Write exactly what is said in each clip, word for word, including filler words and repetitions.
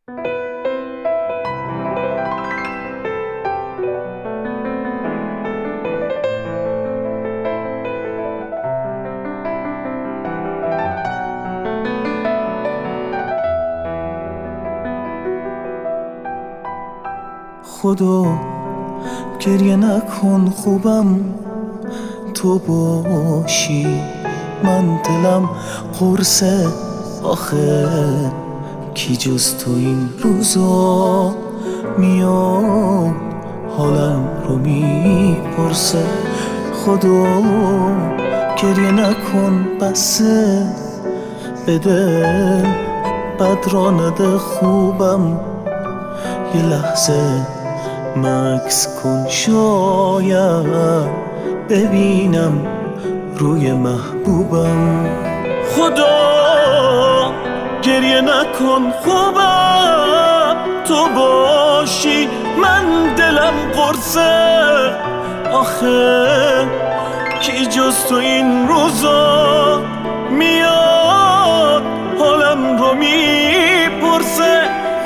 خدا گریه نکن خوبم تو باشی، من دلم قرصه آخه کی جز تو این روزا میاد حالم رو میپرسه. خدا گریه نکن بسه بده بد را نده خوبم، یه لحظه مکس کن شاید ببینم روی محبوبم. خدا گریه نکن خوبم تو باشی، من دلم قرصه آخه کی جز تو این روزا میاد حالم رو میپرسه.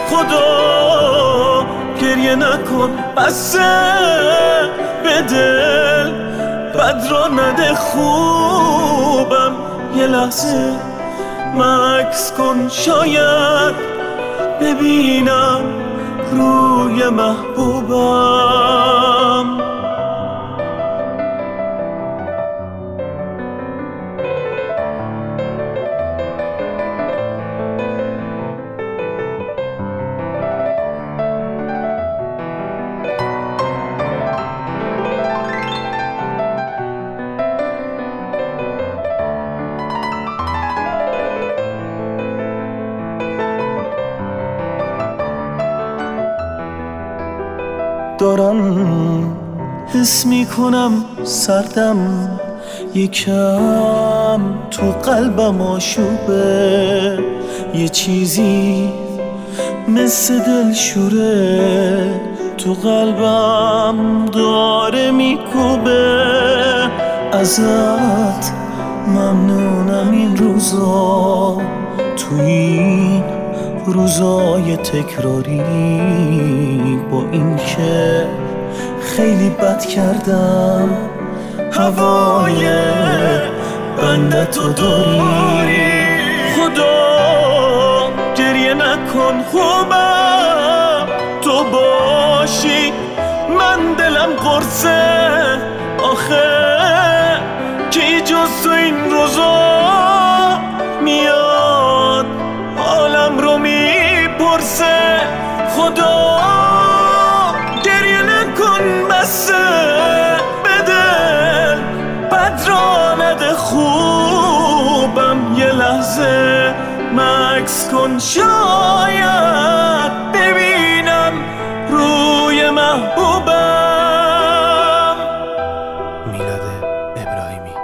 خدا گریه نکن بسه به دل بد را نده خوبم، یه لحظه مکس کن شاید ببینم روی محبوبم. دارم حس میکنم سردم یکم تو قلبم آشوبه، یه چیزی مثل دلشوره تو قلبم داره میکوبه. ازت ممنونم این روزا، تو این روزای تکراری با این که خیلی بد کردم هوای بندتو داری. خدا گریه نکن خوبم تو باشی، من دلم قرصه آخه کی جز تو این روزا میاد حالم رو میپرسه. خدا گریه نکن بسه به دل بد را نده خوبم، یه لحظه مکس کن شاید ببینم روی محبوبم. میلاد ابراهیمی.